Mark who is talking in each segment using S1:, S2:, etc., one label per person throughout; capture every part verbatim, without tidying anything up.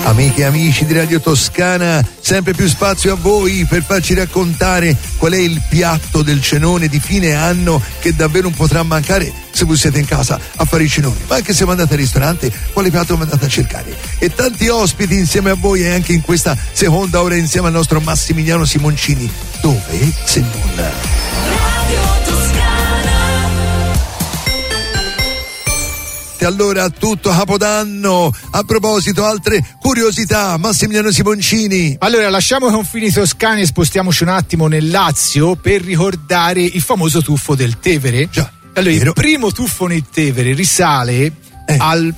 S1: Amiche e amici di Radio Toscana, sempre più spazio a voi per farci raccontare qual è il piatto del cenone di fine anno che davvero non potrà mancare se voi siete in casa a fare i cenoni, ma anche se andate al ristorante, quale piatto andate a cercare? E tanti ospiti insieme a voi e anche in questa seconda ora insieme al nostro Massimiliano Simoncini. Dove se non Radio Toscana. E allora tutto Capodanno. A proposito, altre curiosità, Massimiliano Simoncini.
S2: Allora lasciamo i confini toscani e spostiamoci un attimo nel Lazio per ricordare il famoso tuffo del Tevere.
S1: Già.
S2: Allora,
S1: vero.
S2: Il primo tuffo nel Tevere risale eh. al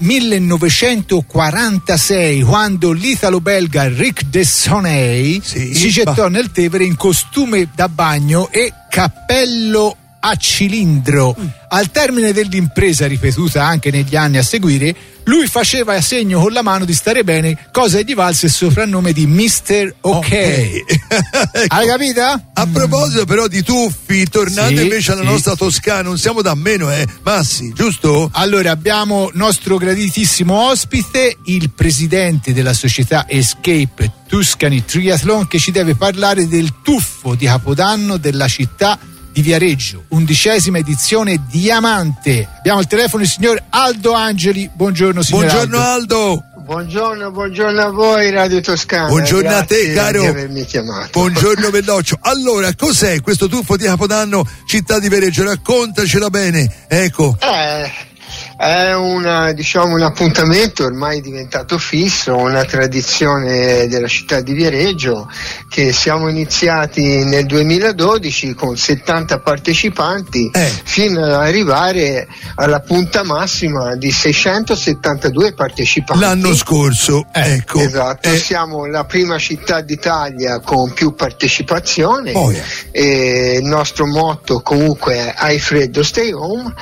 S2: millenovecentoquarantasei, quando l'italo-belga Ric Dessoney
S1: sì,
S2: si gettò
S1: bah.
S2: nel Tevere in costume da bagno e cappello a cilindro. Mm. Al termine dell'impresa, ripetuta anche negli anni a seguire, lui faceva segno con la mano di stare bene, cosa gli valse il soprannome di mister Ok.
S1: Okay.
S2: Hai capito?
S1: A proposito però di tuffi, tornando
S2: sì,
S1: invece alla
S2: sì.
S1: nostra Toscana, non siamo da meno, eh, Massi, giusto?
S2: Allora abbiamo nostro graditissimo ospite, il presidente della società Escape Tuscany Triathlon, che ci deve parlare del tuffo di Capodanno della città di Viareggio, undicesima edizione Diamante. Abbiamo al telefono il signor Aldo Angeli. Buongiorno signor
S1: Buongiorno
S2: Aldo.
S1: Aldo.
S3: Buongiorno, buongiorno a voi Radio Toscana.
S1: Buongiorno a te, caro.
S3: Di avermi chiamato.
S1: Buongiorno Belloccio. Allora, cos'è questo tuffo di Capodanno città di Viareggio? Raccontacela bene. Ecco.
S3: Eh, è una, diciamo, un appuntamento ormai diventato fisso, una tradizione della città di Viareggio, che siamo iniziati nel duemiladodici con settanta partecipanti
S1: eh.
S3: fino ad arrivare alla punta massima di seicentosettantadue partecipanti.
S1: L'anno scorso,
S3: eh,
S1: ecco.
S3: Esatto,
S1: eh.
S3: siamo la prima città d'Italia con più partecipazione.
S1: Oh, yeah.
S3: E il nostro motto comunque è hai freddo stay home,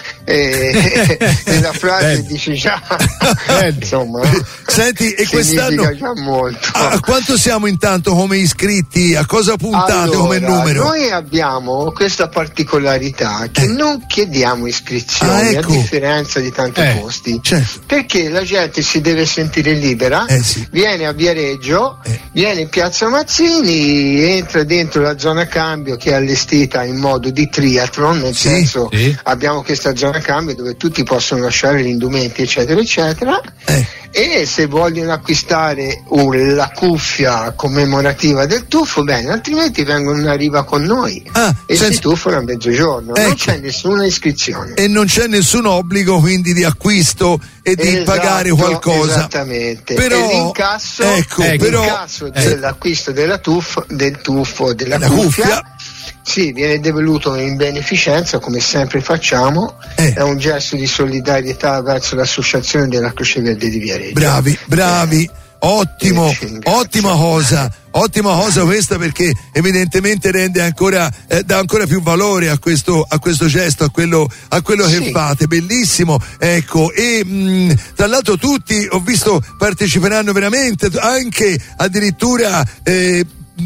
S3: e, e la frase
S1: Beh.
S3: dice già insomma.
S1: Senti, e quest'anno
S3: già molto.
S1: A, a quanto siamo intanto come iscritti? A cosa puntate
S3: allora,
S1: come numero?
S3: Noi abbiamo questa particolarità che
S1: eh.
S3: non chiediamo iscrizioni,
S1: ah, ecco.
S3: a differenza di tanti
S2: eh.
S3: posti,
S1: certo.
S3: perché la gente si deve sentire libera,
S1: eh, sì.
S3: viene a Viareggio,
S1: eh.
S3: viene in Piazza Mazzini, entra dentro la zona cambio che è allestita in modo di triathlon, nel
S1: sì.
S3: senso
S2: sì.
S3: abbiamo questa zona cambio dove tutti possono lasciare gli indumenti eccetera eccetera,
S1: eh.
S3: e se vogliono acquistare uh, la cuffia commemorativa del tuffo, bene, altrimenti vengono in riva con noi
S1: ah,
S3: e
S1: senza...
S3: si tuffano a mezzogiorno,
S1: ecco.
S3: non c'è nessuna iscrizione
S1: e non c'è nessun obbligo quindi di acquisto e di
S3: esatto,
S1: pagare qualcosa.
S3: Esattamente.
S1: Però,
S3: e l'incasso,
S1: ecco,
S3: ecco,
S1: però,
S3: l'incasso
S1: eh.
S3: dell'acquisto della tuffo, del tuffo della
S1: la
S3: cuffia,
S1: cuffia
S3: sì, viene devoluto in beneficenza come sempre facciamo,
S1: eh.
S3: è un gesto di solidarietà verso l'associazione della Croce Verde di Viareggio.
S1: Bravi, bravi, eh. ottimo,
S3: eh,
S1: ottima cosa, ottima cosa questa, perché evidentemente rende ancora, eh, dà ancora più valore a questo, a questo gesto, a quello, a quello
S3: sì.
S1: che fate, bellissimo, ecco, e mh, tra l'altro tutti, ho visto, parteciperanno veramente, anche addirittura eh,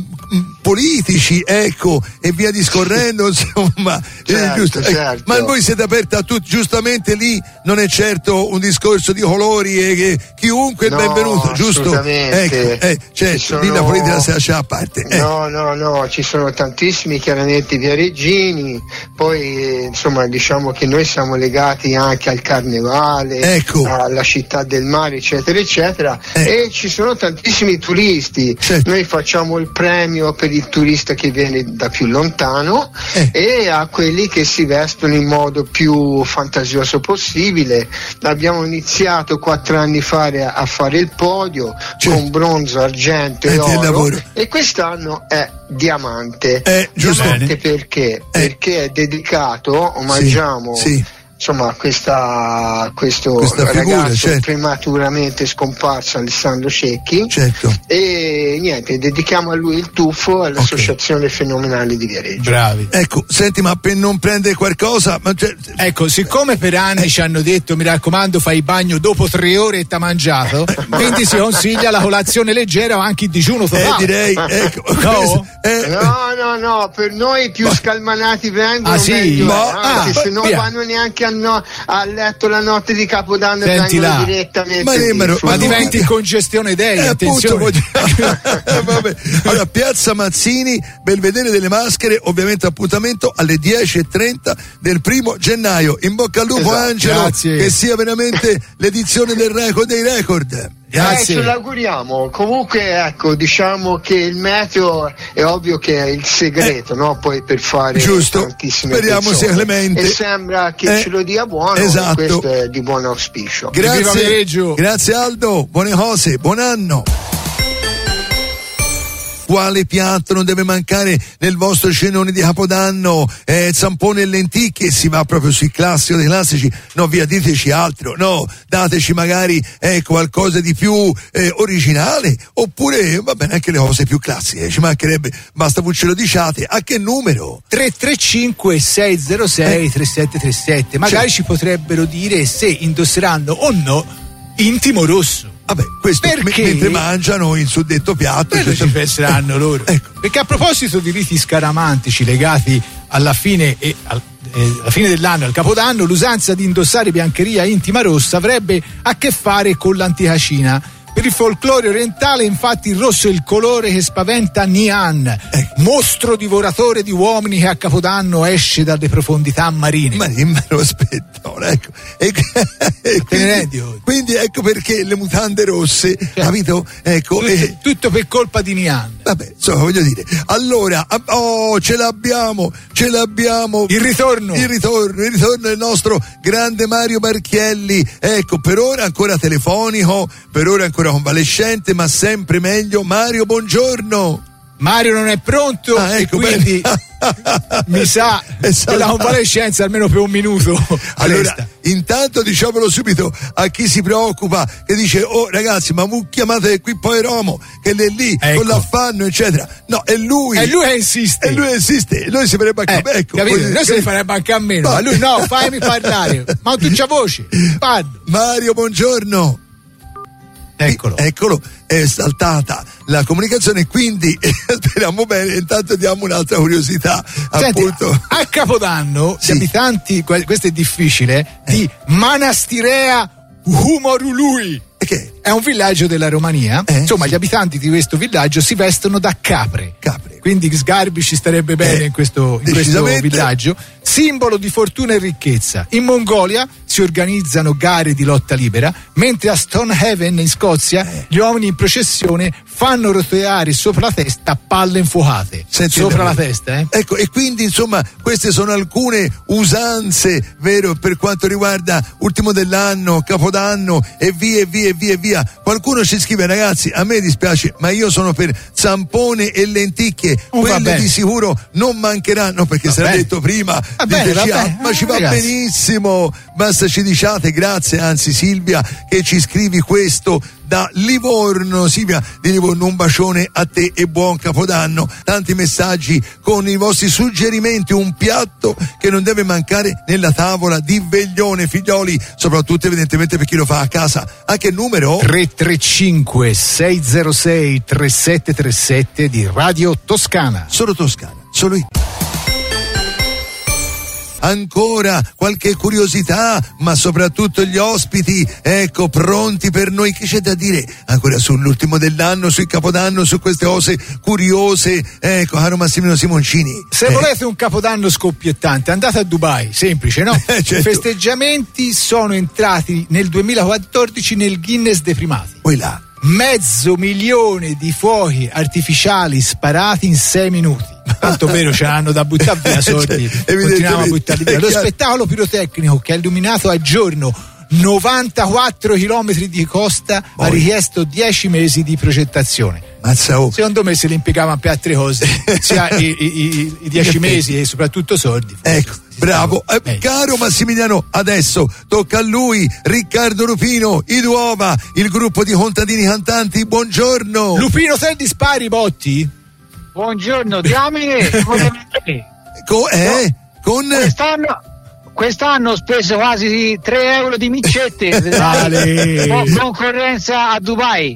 S1: politici, ecco, e via discorrendo, insomma,
S3: certo,
S1: eh, giusto,
S3: certo.
S1: eh, ma voi siete aperti a tutti, giustamente lì non è certo un discorso di colori e che chiunque è
S3: no,
S1: benvenuto, giusto?
S3: Assolutamente.
S1: Ecco, eh, certo,
S3: sono...
S1: lì la politica si lascia a parte. Eh.
S3: No, no, no, ci sono tantissimi chiaramente viareggini, poi eh, insomma diciamo che noi siamo legati anche al carnevale,
S1: ecco.
S3: alla città del mare, eccetera, eccetera, eh. e ci sono tantissimi turisti,
S1: certo.
S3: Noi facciamo il premio per il turista che viene da più lontano
S1: eh.
S3: e a quelli che si vestono in modo più fantasioso possibile. Abbiamo iniziato quattro anni fa a fare il podio, certo. con bronzo, argento e
S1: eh,
S3: oro, e quest'anno è diamante.
S1: Eh,
S3: diamante perché?
S1: Eh.
S3: Perché è dedicato, omaggiamo
S1: sì, sì.
S3: insomma questa, questo
S1: questa
S3: ragazzo
S1: figura, certo.
S3: prematuramente scomparso, Alessandro Cecchi,
S1: certo.
S3: e niente, dedichiamo a lui il tuffo all'associazione okay. Fenomenale di Viareggio.
S2: Bravi.
S1: Ecco, senti, ma per non prendere qualcosa, ma cioè...
S2: ecco, siccome per anni eh. ci hanno detto mi raccomando fai il bagno dopo tre ore e t'ha mangiato, quindi si consiglia la colazione leggera o anche il digiuno totale.
S1: Eh, direi, ecco,
S2: no?
S1: Eh,
S3: no, no, no, per noi più
S1: ma...
S3: scalmanati vengono,
S2: ah, sì?
S3: meglio
S1: ma...
S3: è, anche
S1: ah,
S3: se non
S1: via.
S3: vanno neanche a, no, a letto la notte di Capodanno e
S2: Senti
S3: vengono
S2: là.
S3: direttamente
S1: ma,
S3: lì,
S1: ma,
S2: ma diventi in congestione dei,
S1: eh,
S2: attenzione.
S1: appunto, vabbè. Allora, Piazza Mazzini, Belvedere delle Maschere, ovviamente appuntamento alle dieci e trenta del primo gennaio. In bocca al lupo,
S3: esatto.
S1: Angelo,
S2: Grazie.
S1: che sia veramente l'edizione del record dei record.
S2: Grazie.
S3: Eh, ce l'auguriamo. Comunque, ecco, diciamo che il meteo è ovvio che è il segreto, eh, no? Poi per fare
S1: giusto.
S3: tantissime
S1: Speriamo
S3: persone.
S1: sia clemente.
S3: E sembra che
S1: eh,
S3: ce lo dia buono,
S1: esatto.
S3: e questo è di buon auspicio.
S1: Grazie, grazie Aldo, buone cose, buon anno. Quale piatto non deve mancare nel vostro cenone di Capodanno? Eh, zampone e lenticchie, si va proprio sui classici dei classici. No, via, diteci altro, no, dateci magari eh, qualcosa di più eh, originale, oppure va bene anche le cose più classiche, ci mancherebbe, basta voi ce lo diciate. A che numero?
S2: tre tre cinque sei zero sei tre sette tre sette. Magari
S1: Cioè.
S2: ci potrebbero dire se indosseranno o no Intimo Rosso.
S1: Vabbè, questo
S2: Perché?
S1: m- mentre mangiano il suddetto piatto.
S2: Quello ci penseranno loro.
S1: Ecco.
S2: Perché a proposito di riti scaramantici legati alla fine e al, eh, alla fine dell'anno, al Capodanno, l'usanza di indossare biancheria intima rossa avrebbe a che fare con l'antica Cina. Per il folklore orientale, infatti, il rosso è il colore che spaventa Nian,
S1: Eh.
S2: mostro divoratore di uomini che a Capodanno esce dalle profondità marine.
S1: Ma me lo aspetto, ecco. E, e
S2: Te ne rendi
S1: quindi,
S2: conto?
S1: quindi ecco perché le mutande rosse, capito? Ecco,
S2: tutto,
S1: eh,
S2: tutto per colpa di Nian.
S1: vabbè, insomma, voglio dire. Allora, oh, ce l'abbiamo, ce l'abbiamo.
S2: Il ritorno.
S1: Il ritorno, il ritorno del nostro grande Mario Marchielli. Ecco, per ora ancora telefonico, per ora ancora convalescente, ma sempre meglio. Mario, buongiorno.
S2: Mario non è pronto,
S1: Ah, ecco,
S2: e quindi mi sa
S1: Esatto.
S2: che la convalescenza almeno per un minuto
S1: Allora,
S2: resta.
S1: intanto diciamolo subito a chi si preoccupa, che dice: oh ragazzi, ma mu chiamate qui poi Romo, che è lì
S2: Ecco.
S1: con l'affanno, eccetera. No, è lui.
S2: E lui che insiste.
S1: E lui insiste, noi si farebbe a
S2: Eh,
S1: ecco,
S2: capito?
S1: poi-
S2: Noi se ne farebbe anche a meno,
S1: Ma-
S2: ma lui no, fammi parlare. Ma tu c'ha voce, parlo.
S1: Mario, buongiorno.
S2: Eccolo.
S1: Eccolo, è saltata la comunicazione, quindi speriamo bene. Intanto diamo un'altra curiosità.
S2: Senti,
S1: appunto.
S2: a Capodanno
S1: Sì.
S2: gli abitanti, que- questo è difficile, di Manastirea Humorului.
S1: E che?
S2: È un villaggio della Romania.
S1: Eh,
S2: Insomma,
S1: sì.
S2: gli abitanti di questo villaggio si vestono da capre.
S1: Capre.
S2: Quindi Sgarbi ci starebbe bene
S1: Eh,
S2: in, questo, in questo
S1: decisamente.
S2: villaggio. Simbolo di fortuna e ricchezza. In Mongolia si organizzano gare di lotta libera, mentre a Stonehaven in Scozia
S1: Eh.
S2: gli uomini in processione fanno roteare sopra la testa palle infuocate.
S1: Senti,
S2: sopra
S1: Davide.
S2: la testa, eh?
S1: Ecco, e quindi insomma queste sono alcune usanze, vero, per quanto riguarda ultimo dell'anno, Capodanno e via e via e via e via. Qualcuno ci scrive: ragazzi, a me dispiace, ma io sono per zampone e lenticchie,
S2: Oh, va
S1: quelle
S2: bene.
S1: di sicuro non mancheranno, perché
S2: Va
S1: sarà
S2: bene.
S1: detto prima,
S2: Va bene,
S1: diteci,
S2: va
S1: ah,
S2: bene.
S1: ma ci va
S2: Ragazzi.
S1: benissimo, basta ci diciate. Grazie, anzi Silvia, che ci scrivi questo da Livorno. Silvia di Livorno, un bacione a te e buon Capodanno. Tanti messaggi con i vostri suggerimenti, un piatto che non deve mancare nella tavola di Veglione, figlioli, soprattutto evidentemente per chi lo fa a casa. A che numero?
S2: tre tre cinque sei zero sei tre sette tre sette di Radio Toscana.
S1: Solo Toscana, solo io. Ancora qualche curiosità, ma soprattutto gli ospiti, ecco, pronti per noi. Che c'è da dire ancora sull'ultimo dell'anno, sul Capodanno, su queste cose curiose? Ecco, caro Massimino Simoncini.
S2: Se
S1: Eh,
S2: volete un Capodanno scoppiettante, andate a Dubai, semplice, no?
S1: Eh, certo.
S2: I festeggiamenti sono entrati nel duemilaquattordici nel Guinness dei primati.
S1: poi là.
S2: Mezzo milione di fuochi artificiali sparati in sei minuti. Tanto vero, ce l'hanno da buttare via soldi.
S1: Cioè,
S2: Continuiamo a
S1: evidentemente,
S2: buttarli via.
S1: è
S2: Lo
S1: chiaro.
S2: spettacolo pirotecnico che ha illuminato a giorno novantaquattro chilometri di costa
S1: Poi.
S2: ha richiesto dieci mesi di progettazione.
S1: Mazza, oh.
S2: Secondo me se li impiegavano per altre cose, sia i, i, i- i dieci mesi e soprattutto soldi.
S1: Ecco, bravo. Eh,
S2: Meglio.
S1: caro Massimiliano, adesso tocca a lui, Riccardo Lupino, i Duova, il gruppo di contadini cantanti. Buongiorno.
S2: Lupino, te li spari i botti?
S4: Buongiorno, diamine, come,
S1: Co- eh? Con
S4: come stanno? quest'anno ho speso quasi tre euro di micette. Ho concorrenza a Dubai.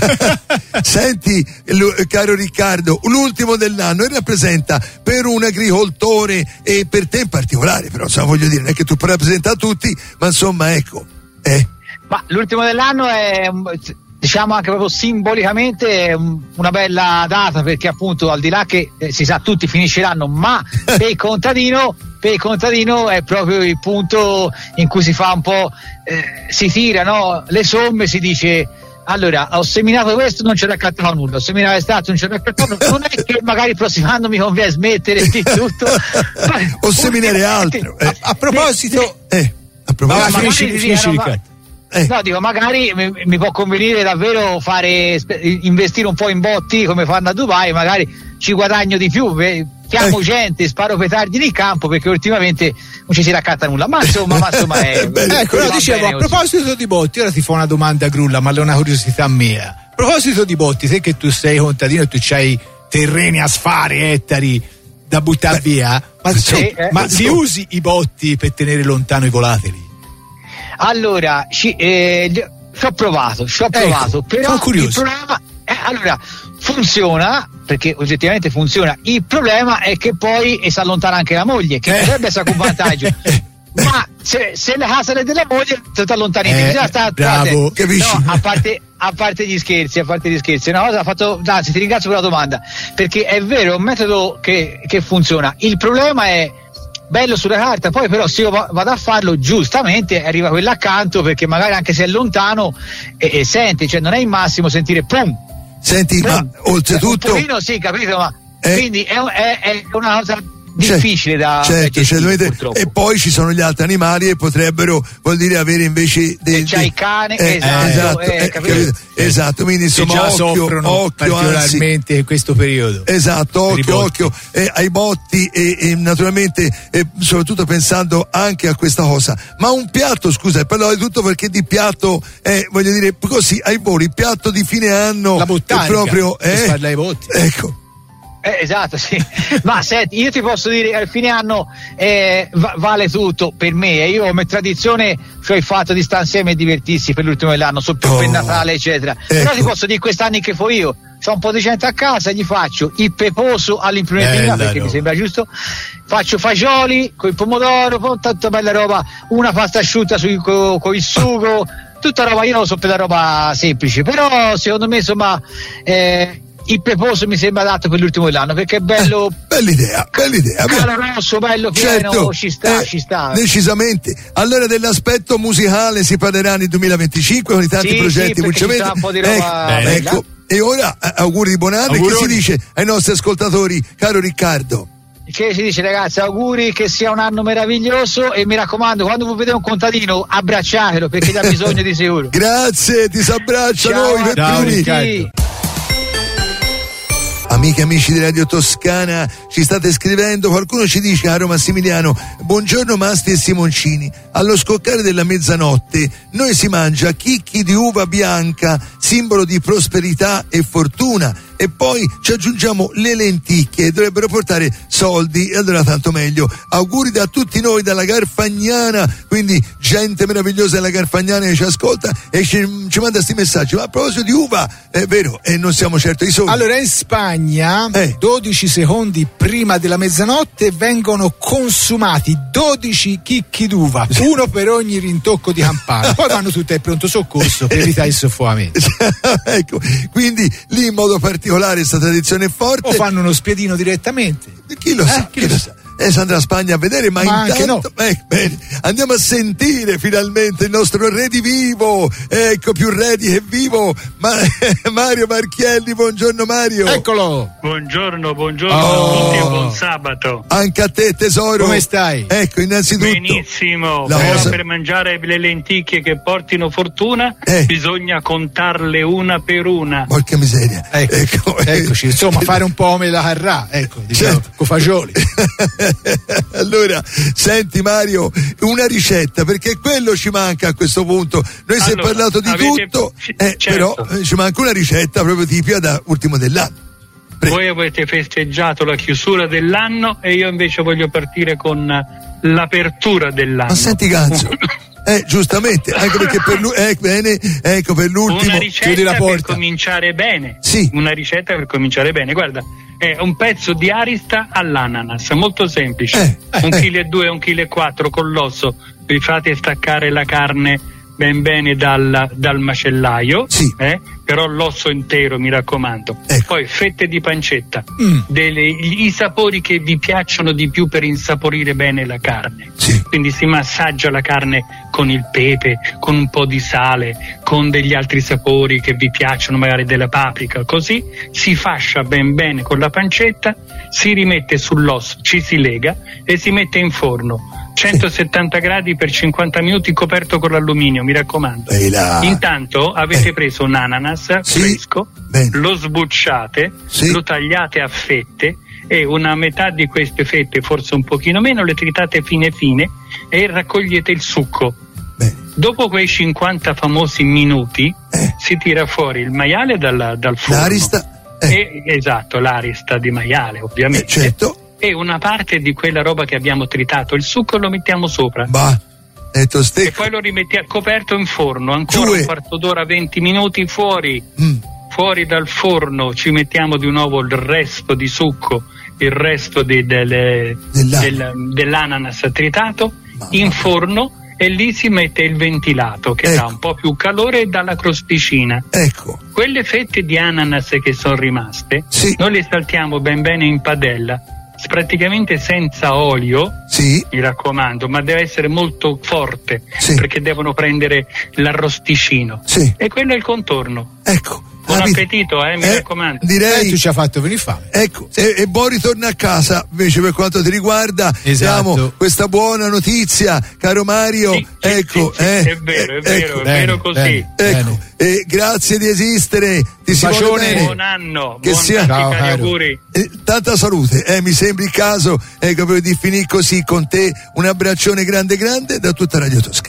S1: Senti, caro Riccardo, l'ultimo dell'anno e rappresenta per un agricoltore e per te in particolare, però insomma, voglio dire, non è che tu puoi rappresentare tutti, ma insomma, ecco. Eh.
S4: Ma l'ultimo dell'anno è, diciamo, anche proprio simbolicamente una bella data, perché appunto al di là che eh, si sa tutti finisce l'anno, ma per il contadino per il contadino è proprio il punto in cui si fa un po' eh, si tira, no? Le somme, si dice allora ho seminato questo, non c'è raccattato nulla, ho seminato quest'altro, non c'è raccattato, non è che magari il prossimo anno mi conviene smettere di tutto
S1: o seminare altro. Eh.
S2: A, a proposito
S1: eh, a proposito
S2: ma finisci, finisci,
S4: no, ma, eh. no, dico, magari mi, mi può convenire davvero fare investire un po' in botti come fanno a Dubai, magari ci guadagno di più, chiamo eh. gente, sparo petardi nel campo, perché ultimamente non ci si raccatta nulla, ma insomma, ma insomma è,
S2: ecco, no, dicevo, a proposito così. Di botti, ora ti fa una domanda Grulla, ma è una curiosità mia. A proposito di botti, te che tu sei contadino e tu c'hai terreni a sfare, ettari da buttare via, ma, sì, so, eh, ma li so. usi i botti per tenere lontano i volatili?
S4: Allora, ci, eh, ci ho provato, ci ho provato, ecco, però il problema eh, allora funziona, perché oggettivamente funziona, il problema è che poi si allontana anche la moglie, che eh. potrebbe essere un vantaggio. Ma se, se la casa è della moglie ti allontani,
S2: eh,
S4: bisogna stare
S1: bravo, capisci?
S4: No, a parte a parte gli scherzi, a parte gli scherzi, una cosa ha fatto, anzi ti ringrazio per la domanda, perché è vero, è un metodo che, che funziona. Il problema è bello sulla carta, poi però se io vado a farlo giustamente arriva quello accanto, perché magari anche se è lontano e, e sente, cioè non è il massimo sentire pum.
S1: Senti, pum, ma oltretutto
S4: un pochino sì, capito, ma
S1: eh,
S4: quindi è, è, è una cosa difficile da
S1: certo,
S4: gestire,
S1: certo, e poi ci sono gli altri animali e potrebbero, vuol dire, avere invece dei,
S4: c'è il cane,
S1: eh,
S4: esatto,
S1: esatto,
S4: eh,
S1: eh, capito? Esatto, quindi insomma
S2: già
S1: occhio,
S2: soffrono
S1: occhio
S2: particolarmente
S1: anzi,
S2: in questo periodo.
S1: Esatto, occhio, occhio eh, ai botti e, e naturalmente eh, soprattutto pensando anche a questa cosa. Ma un piatto, scusa, parlo di tutto perché di piatto eh, voglio dire così ai voli, il piatto di fine anno,
S2: la botanica,
S1: proprio eh,
S2: per farla ai botti.
S1: Ecco.
S4: Eh, esatto, sì. Ma senti, io ti posso dire che al fine anno eh, va- vale tutto per me, e io come tradizione cioè il fatto di stare insieme e divertirsi per l'ultimo dell'anno, sopra oh, per Natale eccetera. Ecco. Però ti posso dire quest'anni che fo io, c'ho un po' di gente a casa, gli faccio il peposo all'imprenditorialità, perché no. mi sembra giusto, faccio fagioli con il pomodoro, con tanta bella roba, una pasta asciutta sui, co- con il sugo, tutta roba, io non so per la roba semplice, però secondo me insomma eh, il peposo mi sembra adatto per l'ultimo dell'anno, perché è bello,
S1: eh, bella idea, bella idea,
S4: caloroso, bello pieno, certo, ci sta,
S1: eh,
S4: ci sta
S1: decisamente. Allora dell'aspetto musicale si parlerà nel duemilaventicinque con i tanti
S4: sì,
S1: progetti,
S4: sì, ci sta un po' di roba
S1: ecco, ecco. E ora auguri di buon anno. E che si dice ai nostri ascoltatori, caro Riccardo?
S4: Che si dice, ragazzi, auguri, che sia un anno meraviglioso, e mi raccomando, quando voi vedete un contadino abbracciatelo, perché gli ha bisogno di sicuro.
S1: Grazie, ti s'abbraccia noi per
S2: ciao,
S1: primi.
S2: Riccardo.
S1: Amiche e amici di Radio Toscana, ci state scrivendo, qualcuno ci dice, caro Massimiliano, buongiorno Masti e Simoncini, allo scoccare della mezzanotte noi si mangia chicchi di uva bianca, simbolo di prosperità e fortuna, e poi ci aggiungiamo le lenticchie, dovrebbero portare soldi, e allora tanto meglio. Auguri da tutti noi dalla Garfagnana, quindi gente meravigliosa della Garfagnana che ci ascolta e ci, ci manda sti messaggi. Ma a proposito di uva, è vero, e non siamo certo i soli.
S2: Allora in Spagna eh. dodici secondi prima della mezzanotte vengono consumati dodici chicchi d'uva, uno per ogni rintocco di campana, poi vanno tutti al pronto soccorso per evitare il soffocamento.
S1: Ecco, quindi lì in modo particolare questa tradizione è forte.
S2: O fanno uno spiedino direttamente.
S1: Chi lo sa, eh, chi, chi lo sa. sa. E si andrà a Spagna a vedere, ma, ma intanto no. eh, bene, andiamo a sentire finalmente il nostro redivivo, ecco, più redi che vivo, ma, Mario Marchielli. Buongiorno Mario.
S2: Eccolo.
S5: Buongiorno, buongiorno
S2: oh.
S5: a tutti e buon sabato.
S1: Anche a te tesoro.
S2: Come stai?
S1: Ecco, innanzitutto
S5: benissimo,
S1: la
S5: però
S1: cosa...
S5: per mangiare le lenticchie che portino fortuna
S1: eh.
S5: bisogna contarle una per una.
S1: Porca miseria.
S2: Ecco, ecco, eccoci, insomma, fare un po' come la Carrà, ecco, diciamo, certo. con fagioli.
S1: Allora, senti Mario, una ricetta, perché quello ci manca a questo punto. Noi si
S5: allora,
S1: è parlato di
S5: avete...
S1: tutto, eh,
S5: certo.
S1: però eh, ci manca una ricetta proprio tipica da ultimo dell'anno. Prego.
S5: Voi avete festeggiato la chiusura dell'anno e io invece voglio partire con l'apertura dell'anno.
S1: Ma senti cazzo. Eh, giustamente, anche perché per lui, eh, bene, ecco, per l'ultimo,
S5: una ricetta
S1: chiudi la porta.
S5: per cominciare bene.
S1: Sì.
S5: Una ricetta per cominciare bene. Guarda, è un pezzo di arista all'ananas, molto semplice.
S1: Eh,
S5: un
S1: eh.
S5: chilo e due, un chilo e quattro con l'osso. Vi fate staccare la carne ben bene dal, dal macellaio,
S1: sì.
S5: eh? Però l'osso intero, mi raccomando.
S1: Ecco.
S5: Poi fette di pancetta,
S1: Mm.
S5: delle, i sapori che vi piacciono di più per insaporire bene la carne.
S1: Sì.
S5: Quindi si massaggia la carne con il pepe, con un po' di sale, con degli altri sapori che vi piacciono, magari della paprika, così si fascia ben bene con la pancetta, si rimette sull'osso, ci si lega e si mette in forno. centosettanta gradi per cinquanta minuti, coperto con l'alluminio, mi raccomando.
S1: Ehi là.
S5: Intanto avete
S1: Eh.
S5: preso un ananas
S1: Sì.
S5: fresco,
S1: Bene.
S5: lo sbucciate,
S1: Sì.
S5: lo tagliate a fette e una metà di queste fette, forse un pochino meno, le tritate fine fine e raccogliete il succo.
S1: Bene.
S5: Dopo quei cinquanta famosi minuti
S1: Eh.
S5: si tira fuori il maiale dal, dal forno.
S1: L'arista, eh,
S5: E, esatto, l'arista di maiale, ovviamente.
S1: eh, certo,
S5: E una parte di quella roba che abbiamo tritato, il succo lo mettiamo sopra.
S1: va, è
S5: E
S1: tostecco.
S5: poi lo rimettiamo coperto in forno, ancora
S1: Giù e-
S5: un quarto d'ora, venti minuti fuori.
S1: Mm.
S5: Fuori dal forno ci mettiamo di nuovo il resto di succo, il resto di- delle-
S1: Dell'ananas.
S5: del- dell'ananas tritato,
S1: Mamma
S5: in
S1: mia.
S5: forno, e lì si mette il ventilato che dà
S1: Ecco.
S5: un po' più calore e dà la crosticina.
S1: Ecco,
S5: Quelle fette di ananas che sono rimaste,
S1: Sì.
S5: noi le saltiamo ben bene in padella, praticamente senza olio,
S1: sì,
S5: mi raccomando, ma deve essere molto forte,
S1: Sì.
S5: perché devono prendere l'arrosticino.
S1: sì,
S5: E quello è il contorno.
S1: ecco.
S5: Buon
S1: Capito?
S5: appetito, eh, mi raccomando.
S2: Eh,
S1: Direi,
S2: tu ci hai fatto venire fame.
S1: ecco, e, e buon ritorno a casa invece per quanto ti riguarda.
S2: Esatto.
S1: Diamo questa buona notizia, caro Mario.
S5: Sì, sì,
S1: ecco,
S5: sì, sì,
S1: eh,
S5: è vero, è
S1: eh,
S5: vero,
S1: ecco,
S5: è vero
S2: Bene,
S5: così.
S2: bene.
S1: Ecco, e grazie di esistere, ti si vuole
S2: bacione.
S1: bene.
S5: Buon anno,
S1: Che
S5: buon
S1: sia-
S5: tanti
S2: Ciao,
S5: cari
S2: caro.
S5: auguri.
S1: Eh, tanta salute, eh, mi sembri il caso, ecco, proprio di finire così con te. Un abbraccione grande grande da tutta Radio Toscana.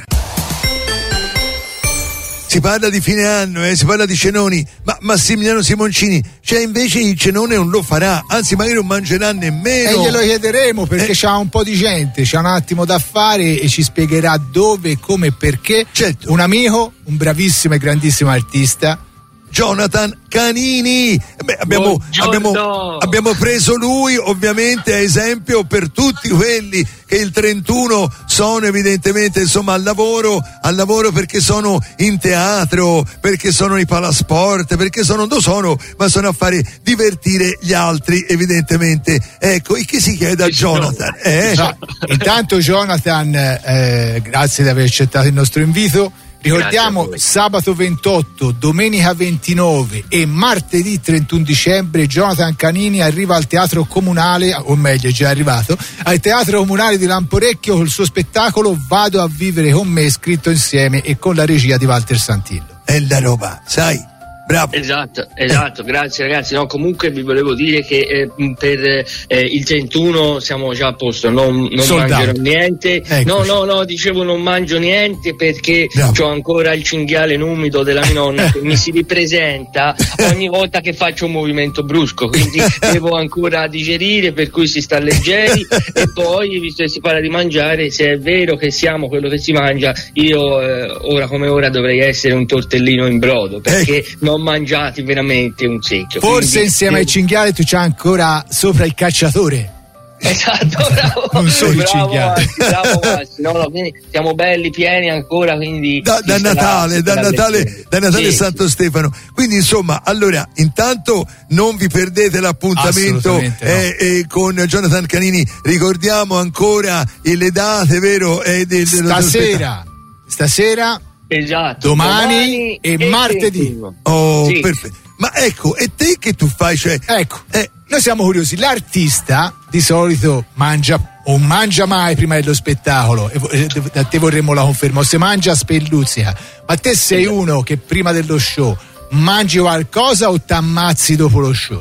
S1: Si parla di fine anno, eh, si parla di cenoni, ma Massimiliano Simoncini, cioè invece il cenone non lo farà, anzi magari non mangerà nemmeno.
S2: E glielo chiederemo perché
S1: Eh.
S2: c'ha un po' di gente, c'ha un attimo da fare e ci spiegherà dove, come e perché.
S1: Certo.
S2: Un amico, un bravissimo e grandissimo artista.
S1: Jonathan Canini. Beh, abbiamo,
S5: Buongiorno.
S1: abbiamo, abbiamo preso lui ovviamente a esempio per tutti quelli che il trentuno sono evidentemente insomma al lavoro, al lavoro perché sono in teatro, perché sono in palasport, perché sono, non sono, ma sono a fare divertire gli altri evidentemente. Ecco, e che si chiede a Jonathan? Eh?
S2: No, intanto Jonathan, eh, grazie di aver accettato il nostro invito. Ricordiamo
S6: Grazie a voi.
S2: sabato ventotto, domenica ventinove e martedì trentuno dicembre Jonathan Canini arriva al Teatro Comunale, o meglio è già arrivato, al Teatro Comunale di Lamporecchio col suo spettacolo Vado a vivere con me, scritto insieme e con la regia di Walter Santillo.
S1: È la roba, sai? Bravo.
S6: Esatto, esatto, grazie ragazzi. No, comunque vi volevo dire che eh, per eh, il trentuno siamo già a posto, non, non
S2: Sold
S6: mangerò
S2: out.
S6: niente.
S2: Eccoci.
S6: No, no, no, dicevo non mangio niente perché
S1: Bravo.
S6: ho ancora il cinghiale numido della mia nonna che mi si ripresenta ogni volta che faccio un movimento brusco, quindi devo ancora digerire, per cui si sta leggeri. E poi, visto che si parla di mangiare, se è vero che siamo quello che si mangia, io eh, ora come ora dovrei essere un tortellino in brodo, perché non ho mangiati veramente un secchio.
S2: Forse
S6: Quindi
S2: insieme ai
S6: devo-
S2: cinghiali tu c'hai ancora sopra il cacciatore.
S6: Esatto, bravo.
S2: Non solo i
S6: bravo,
S2: cinghiali.
S6: Massi, bravo Massi. No, no, quindi siamo belli pieni ancora, quindi
S1: Da, da
S6: si starà-
S1: Natale,
S6: si
S1: da
S6: starà
S1: Natale,
S6: leggero.
S1: da Natale
S6: Sì,
S1: Santo Stefano. Quindi insomma, allora, intanto non vi perdete l'appuntamento
S2: Assolutamente no.
S1: eh, eh, con Jonathan Canini. Ricordiamo ancora eh, le date, vero? Eh, del- dello
S2: Stasera, stasera,
S6: Esatto.
S2: domani e martedì.
S6: trentuno.
S1: Oh,
S6: Sì.
S1: perfetto. Ma ecco, e te che tu fai? Cioè,
S2: Ecco,
S1: eh,
S2: noi siamo curiosi. L'artista di solito mangia o mangia mai prima dello spettacolo, e vo- e da te vorremmo la conferma, o se mangia spelluzzica. Ma te sei uno che prima dello show mangi qualcosa o t'ammazzi dopo lo show?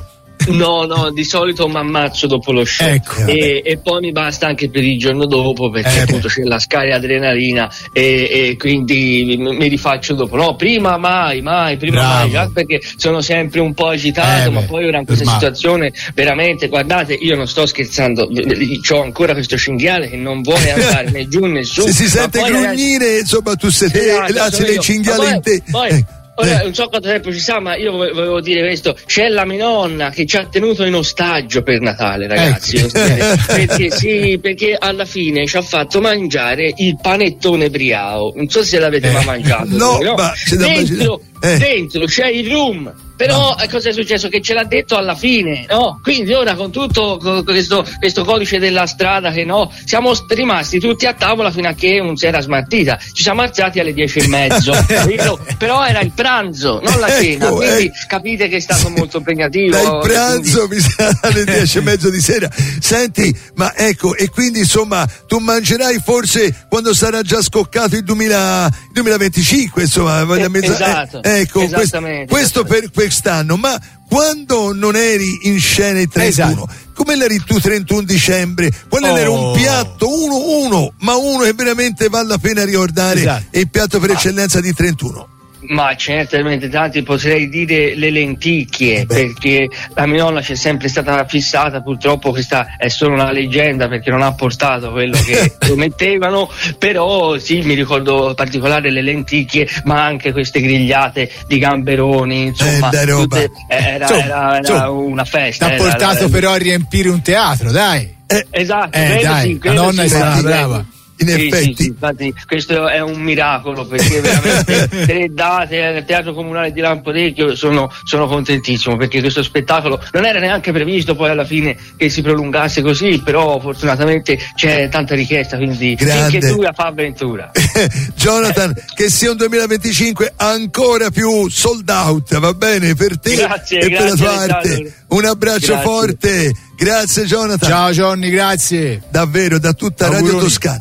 S6: No, no, di solito mi ammazzo dopo lo show.
S2: Ecco,
S6: e, e poi mi basta anche per il giorno dopo, perché
S2: eh,
S6: appunto c'è la scarica adrenalina e, e quindi mi, mi rifaccio dopo. No, prima mai, mai, prima
S2: Bravo.
S6: mai, già perché sono sempre un po' agitato,
S2: Eh,
S6: ma
S2: beh,
S6: poi ora in questa
S2: normale.
S6: situazione veramente, guardate, io non sto scherzando, c'ho ancora questo cinghiale che non vuole andare né giù né su.
S1: Se si
S6: ma
S1: sente
S6: poi,
S1: grugnire, insomma, tu sei te,
S6: Esatto,
S1: là
S6: sono
S1: c'è il
S6: io.
S1: cinghiale
S6: Ma
S1: in te.
S6: poi-
S1: Eh,
S6: Ora,
S1: eh.
S6: non so quanto tempo ci sta, ma io vole- volevo dire questo: c'è la mia nonna che ci ha tenuto in ostaggio per Natale, ragazzi.
S1: Ecco.
S6: perché sì, perché alla fine ci ha fatto mangiare il panettone briao. Non so se l'avete
S2: Eh.
S6: mai mangiato.
S1: No,
S6: voi,
S1: ma c'è da
S6: dentro,
S1: immaginare. Eh.
S6: dentro c'è il rum. Però eh, cosa è successo? Che ce l'ha detto alla fine, no? Quindi ora con tutto con questo, questo codice della strada che no, siamo st- rimasti tutti a tavola fino a che non si era smartita. Ci siamo alzati alle dieci e mezzo, capito? Però era il pranzo, non la cena.
S1: Ecco,
S6: Quindi
S1: eh.
S6: capite che è stato molto impegnativo.
S1: Dal pranzo mi sa alle dieci e mezzo di sera. Senti, ma ecco, e quindi insomma tu mangerai forse quando sarà già scoccato il duemila, il duemilaventicinque, insomma.
S6: Eh,
S1: mezza-
S6: esatto,
S1: eh, ecco, quest-
S6: esattamente,
S1: questo per quest'anno, ma quando non eri in scena il trentuno,
S2: Esatto.
S1: come l'eri tu trentuno dicembre? Qual era
S2: Oh.
S1: un piatto, uno, uno, ma uno che veramente vale la pena ricordare,
S2: Esatto.
S1: è il piatto per eccellenza di trentuno.
S6: Ma certamente tanti, potrei dire le lenticchie,
S1: Eh beh.
S6: perché la mia nonna c'è sempre stata fissata, purtroppo questa è solo una leggenda perché non ha portato quello che promettevano, però sì, mi ricordo in particolare le lenticchie, ma anche queste grigliate di gamberoni, insomma,
S1: Bella roba.
S6: tutte- era,
S2: Insomma,
S6: era- era
S2: insomma,
S6: una festa.
S2: T'ha
S6: era-
S2: portato
S6: era-
S2: però a riempire un teatro, dai.
S6: Esatto,
S2: Eh,
S6: quello
S2: dai,
S6: sì,
S2: la
S6: quello
S2: nonna
S6: sì,
S2: è stata
S6: infatti,
S2: brava.
S1: In
S6: sì,
S1: effetti.
S6: sì, sì, infatti questo è un miracolo, perché veramente tre date al Teatro Comunale di Lampodecchio sono, sono contentissimo, perché questo spettacolo non era neanche previsto poi alla fine che si prolungasse così, però fortunatamente c'è tanta richiesta, quindi
S1: Grande.
S6: finché tu la fa avventura.
S1: Jonathan, che sia un duemilaventicinque ancora più sold out, va bene, per te
S6: Grazie,
S1: e per la
S6: grazie,
S1: tua arte.
S6: Alessandro.
S1: Un abbraccio
S6: Grazie.
S1: forte, grazie Jonathan,
S2: Ciao Johnny, grazie.
S1: davvero da tutta Radio
S2: Auguroni.
S1: Toscana.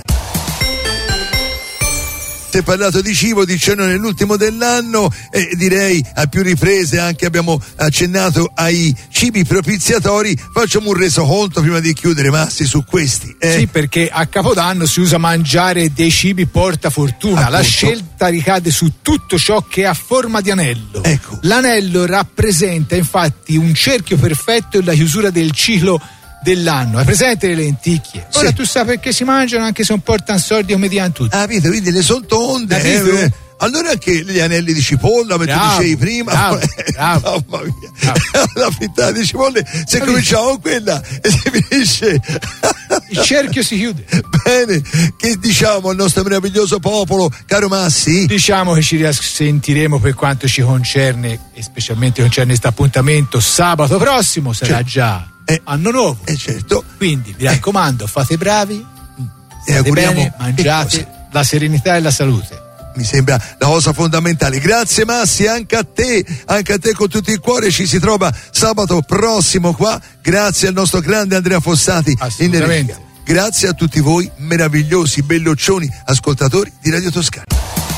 S1: Si è parlato di cibo, di cenone nell'ultimo dell'anno e direi a più riprese anche abbiamo accennato ai cibi propiziatori. Facciamo un resoconto prima di chiudere, Massi, su questi. Eh?
S2: Sì, perché a Capodanno si usa mangiare dei cibi porta fortuna.
S1: Appunto.
S2: La scelta ricade su tutto ciò che ha forma di anello.
S1: Ecco.
S2: L'anello rappresenta infatti un cerchio perfetto e la chiusura del ciclo dell'anno. Hai presente le lenticchie? Ora
S1: Sì.
S2: tu sai perché si mangiano, anche se non portano soldi come dicono tutti.
S1: Ah, capito, quindi le sono tonde.
S2: Capito?
S1: eh, allora anche gli anelli di cipolla, come tu
S2: Bravo,
S1: dicevi prima.
S2: bravo, bravo.
S1: Mamma mia.
S2: Bravo.
S1: La frittata di cipolle, se
S2: Capito?
S1: cominciamo con quella e si finisce.
S2: Il cerchio si chiude.
S1: Bene, che diciamo al nostro meraviglioso popolo, caro Massi?
S2: Diciamo che ci risentiremo per quanto ci concerne, e specialmente concerne questo appuntamento, sabato prossimo sarà
S1: Certo.
S2: già
S1: Eh.
S2: anno nuovo.
S1: Eh certo,
S2: Quindi mi raccomando, fate bravi,
S1: e
S2: state
S1: auguriamo
S2: bene,
S1: che
S2: mangiate
S1: cosa?
S2: la serenità e la salute.
S1: Mi sembra la cosa fondamentale. Grazie Massi, anche a te, anche a te con tutto il cuore. Ci si trova sabato prossimo qua. Grazie al nostro grande Andrea Fossati in
S2: Assolutamente.
S1: regia. Grazie a tutti voi meravigliosi belloccioni ascoltatori di Radio Toscana.